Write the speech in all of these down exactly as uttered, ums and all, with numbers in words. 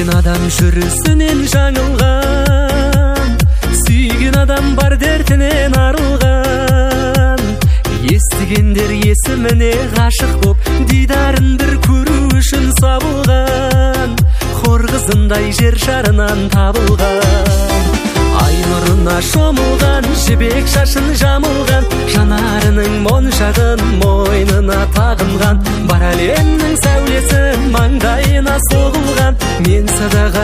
Сүйген адам жүрісінен жаңылған, сүйген адам бар дертінен арылған. Естігендер есіміне ғашық боп, дидарын бір көру үшін сабылған. Хор қызындай жер шарынан табылған, ай нұрына шомылған, жібек шашын жамылған, жанарының моншағын мойнына тағынған. Бар әлемнің сәулесі маңдайына соғылған, мен садаға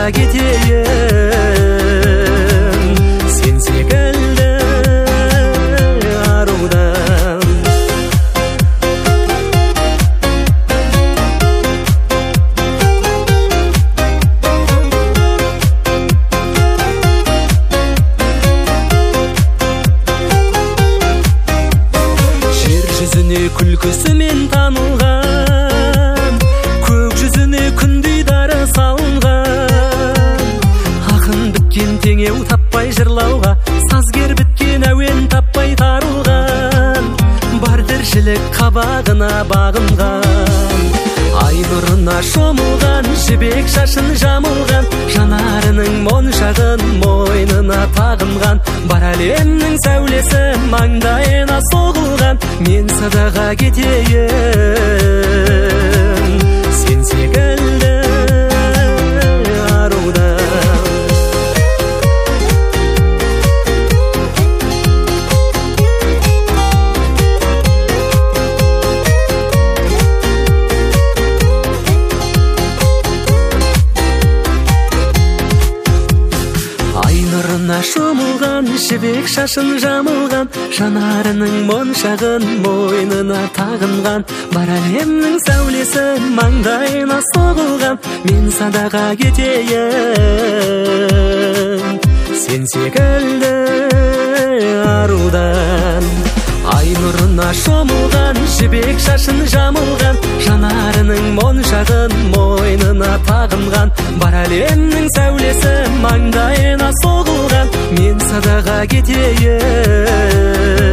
кетейін сен секілді арудан. Күлкісімен танылған, көк жүзіне күндей дары салынған. Ақын біткен теңеу таппай жырлауға, сазгер біткен әуен таппай тарылған. Бар тіршілік қабағына бағынған, ай нұрына шомылған, жібек шашын жамылған, жанарының моншағын мойнына тағынған. Бар әлемнің сәулесі маңдайына соғылған, мен садаға кетейін сен секілді арудан. Шомылған, жібек шашын жамылған, жанарының моншағын мойнына тағынған. Бар әлемнің сәулесі маңдайына соғылған, мен садаға кетейін сен секілді арудан. Ай нұрына шомылған, жібек шашын жамылған, жанарының моншағын мойнына тағынған. Бар әлемнің сәулесі маңдайына соғылған, мен садаға кетейін